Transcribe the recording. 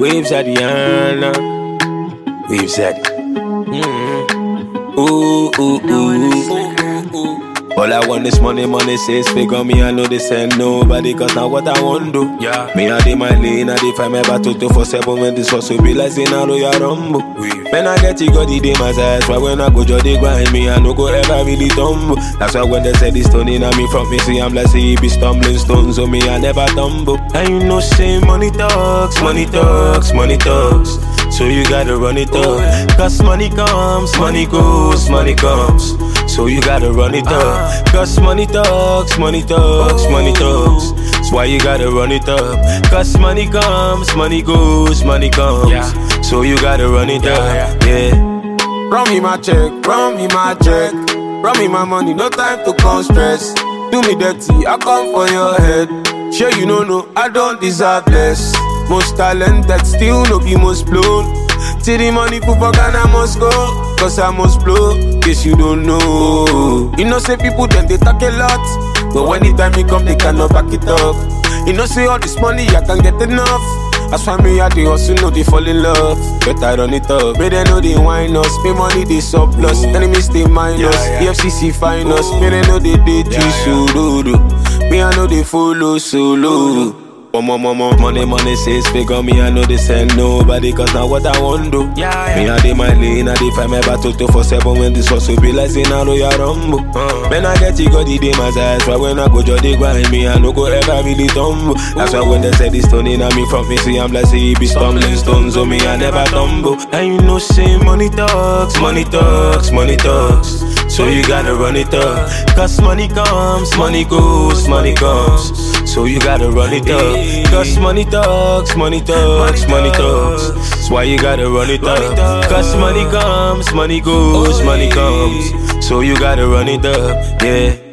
Waves at the Anna. Waves at the. Ooh, ooh, ooh. All I want is money, money says figure me. I know this ain't nobody, cause now what I want do. Yeah. Me I dey my lane, I dey find my battle 247 when this hustle be like saying I know ya rumble. When I get it, got the day my size. Why when I go just they grind me, I no go ever really tumble. That's why when they say this stone in me from me, see I'm like say he be stumbling stones on me, I never tumble. And you know say money talks, money talks, money talks. So you gotta run it up. Cause money comes, money goes, money comes. So you gotta run it up. Cause money talks, money talks, money talks. That's why you gotta run it up. Cause money comes, money goes, money comes. So you gotta run it up, yeah. Run me my check, run me my check. Run me my money, no time to come stress. Do me dirty, I come for your head. Sure you know, I don't deserve less. Most talented, still no be most blown. Till the money put for Ghana must go. Cause I must blow, case you don't know. You know say people then they talk a lot, but when the time it come they cannot back it up. You know say all this money I can't get enough. That's why me at the hustle know they fall in love. But I run it up, but they know they whine us. Pay money they surplus, enemies they minus. EFCC fine us, but they know they did you. Me I know they follow solo. Money says figure me, I know this ain't nobody, cause now what I want do. Me I dey my lane, I dey find my battle 247 when this hustle be like saying I know ya rumble. When I get it, got the day my size. Why when I go just they grind me, I no go ever really tumble. That's why when they say this stone in me from me, see I'm like say he be stumbling stones on me, I never tumble. And you know say money talks, money talks, money talks. So you gotta run it up. Cause money comes, money goes, money comes. So you gotta run it up. Cause money talks, money talks, money talks. That's why you gotta run it up. Cause money comes, money goes, money comes. So you gotta run it up, yeah.